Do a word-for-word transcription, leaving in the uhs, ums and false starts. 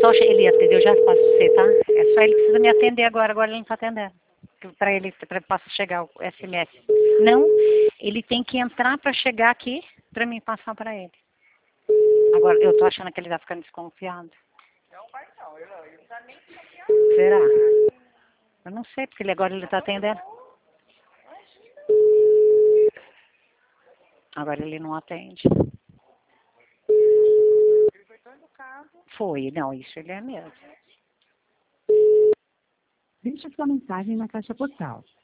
Só che- ele atendeu, já passo pra você, tá? É só ele precisa me atender agora, agora ele não tá atendendo. Para ele, para posso chegar o S M S. Não, ele tem que entrar para chegar aqui para mim passar para ele. Agora, eu tô achando que ele tá ficando desconfiado. Não vai não, ele, ele não tá nem desconfiado. Será? Eu não sei, porque ele agora ele tá atendendo. Agora ele não atende. Ele foi tão educado. Foi, não, isso ele é mesmo. Deixe sua mensagem na caixa postal.